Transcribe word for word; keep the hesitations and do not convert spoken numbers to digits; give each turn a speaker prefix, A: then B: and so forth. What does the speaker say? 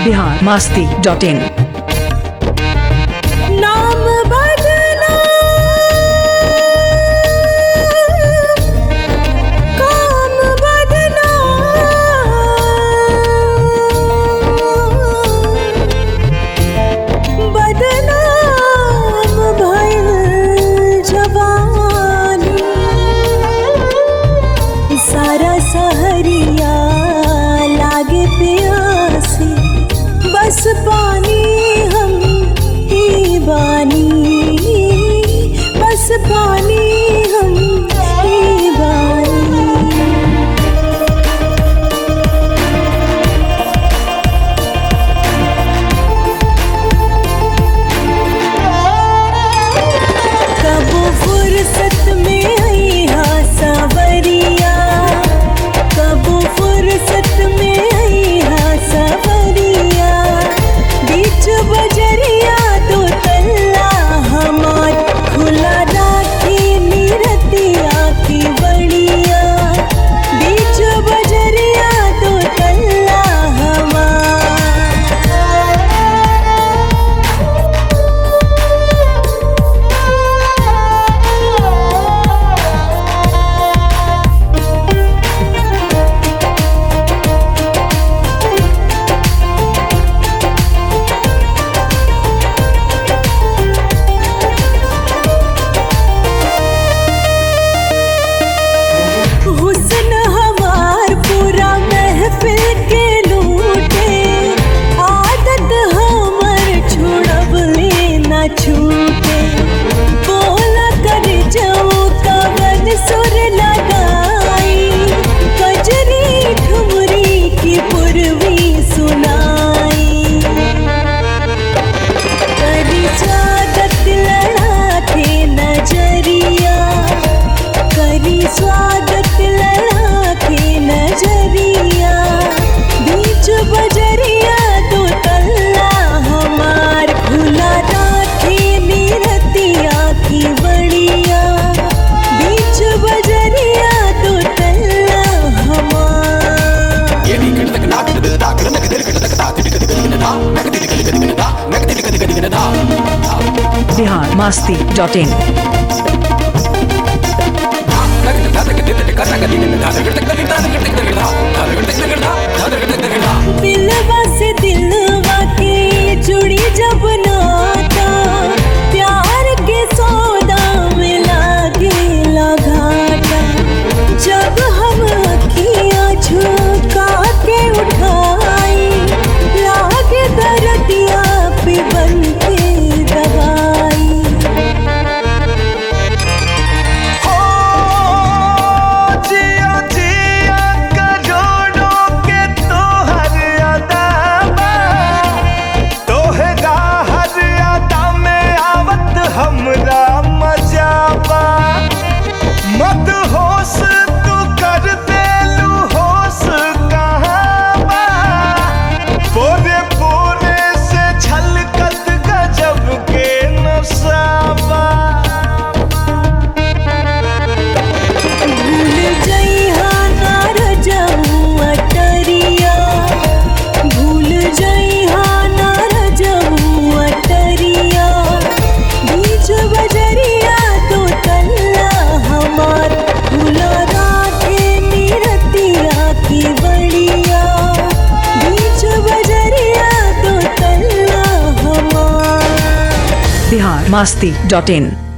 A: Bihar Masti dot इन।
B: नाम बदना काम बदना बदनाम भइल जवानी सारा सहरिया लागे प्यासी बस पानी हम ही बानी बस पानी हम ही बानी। कब फुर्सत में आई हाँ सावरिया कब फुर्सत में आई हाँ सावरिया बीच बजरिया दो तल्ला हमार खुला राखी निरतिया की बड़िया बीच बजरिया दो तल्ला हुस्न हमार पूरा महफिल के लूटे आदत हमर छोड़ब लेना छूटे बोला कर जाऊं कवन सुर लगाई कजरी ठुमरी की पूर्वी सुनाई करी स्वागत लड़ा के नजरिया करी स्वागत लड़ा के नजरिया बीच बजरिया दो तल्ला हमार खुला राखे निरतिया की बड़िया बीच बजरिया दो तल्ला हमार।
A: Bihar Masti dot in.
B: दिलवा से दिलवा के जुड़ी जब नाता प्यार के सौदा में लागे घाटा जब हम अखियाँ झुका के उठाई लागे दर्दिया पे बन के दवाई।
C: हमरा मजाबा मत होश तू कर देलू होश कहाँ बा पोरे पोरे से छलकत गजब के नशाबा।
B: भूल जइहा ना रजऊ अटरिया भूल जइहा ना रजऊ अटरिया बीच बजरिया दो तल्ला हमार खुला राखे निरतिया की बड़िया बीच बजरिया दो तल्ला हमार।
A: बिहार मस्ती डॉट इन।